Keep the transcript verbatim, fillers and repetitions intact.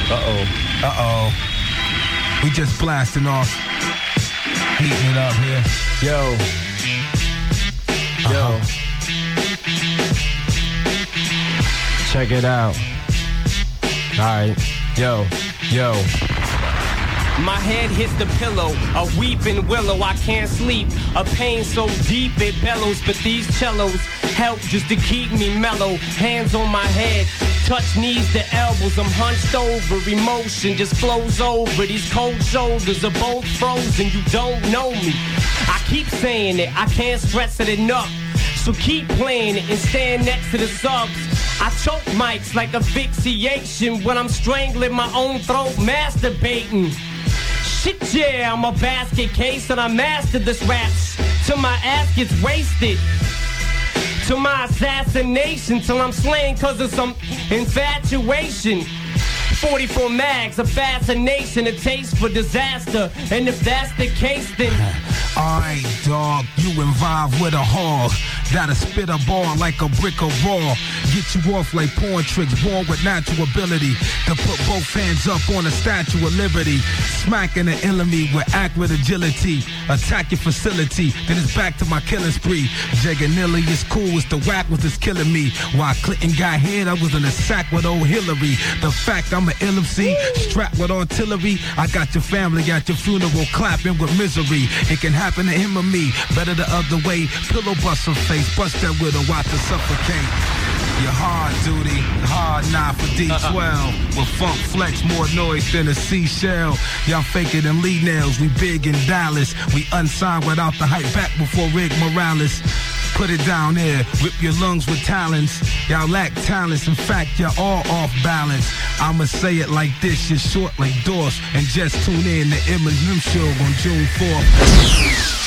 Uh-oh. Uh-oh. We just blasting off. Heating it up here. Yo. Yo. Uh-huh. Check it out. Alright. Yo. Yo. My head hits the pillow, a weeping willow, I can't sleep. A pain so deep it bellows, but these cellos help just to keep me mellow. Hands on my head, touch knees to elbows, I'm hunched over. Emotion just flows over, these cold shoulders are both frozen. You don't know me, I keep saying it, I can't stress it enough. So keep playing it and stand next to the subs. I choke mics like asphyxiation when I'm strangling my own throat, masturbating. Shit, yeah, I'm a basket case and I mastered this rap till my ass gets wasted. To my assassination till I'm slain cause of some infatuation. forty-four mags, a fascination, a taste for disaster. And if that's the case, then alright, dog, you involved with a hog. That'll spit a ball like a brick of raw. Get you off like porn tricks, born with natural ability to put both hands up on a Statue of Liberty. Smacking the enemy with accurate agility. Attack your facility, then it's back to my killing spree. Jaganilly is cool, it's the whack was just killing me. While Clinton got hit, I was in a sack with old Hillary. The fact I'm an L M C, strapped with artillery. I got your family at your funeral clapping with misery. It can happen to him or me, better the other way. Pillow bust her face, bust that widow, watch her suffocate. Your hard duty, hard nine for D twelve. With funk flex, more noise than a seashell. Y'all faker than Lee Nails, we big in Dallas. We unsigned without the hype back before Rick Morales. Put it down there, rip your lungs with talents. Y'all lack talents, in fact, you're all off balance. I'ma say it like this, you're short like Dorse. And just tune in to Eminem Show on June fourth.